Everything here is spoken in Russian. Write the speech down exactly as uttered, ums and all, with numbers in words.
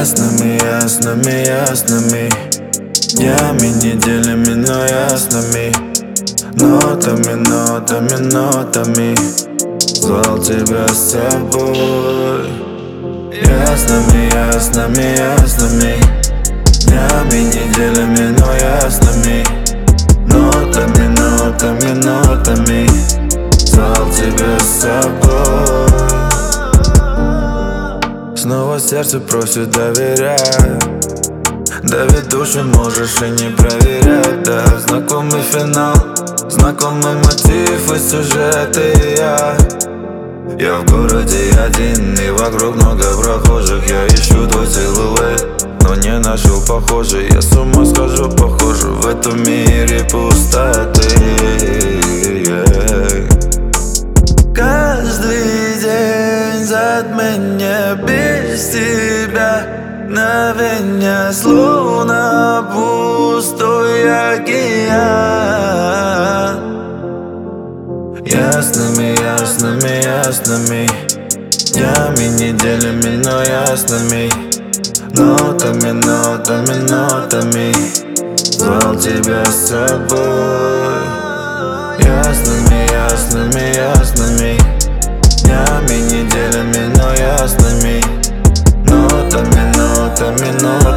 Ясными, ясными, ясными днями, неделями, но ясными нотами, нотами, нотами звал тебя с собой. Ясными, ясными, ясными днями, неделями, но ясными нотами, нотами, нотами звал тебя с собой. Снова сердце просит, доверяй. Давит душу, можешь и не проверять, да. Знакомый финал, знакомый мотив и сюжет, и я Я в городе один, и вокруг много прохожих. Я ищу твой силуэт, но не нашел похожий. Я с ума схожу, похоже, в этом мире пустоты. Каждый день затмение без тебя, мгновенье, словно пустой океан. Ясными, ясными, ясными днями, неделями, но ясными нотами, нотами, нотами звал тебя с собой. Ясными, ясными, ясными днями, неделями, но ясными нотами, нотами, нотами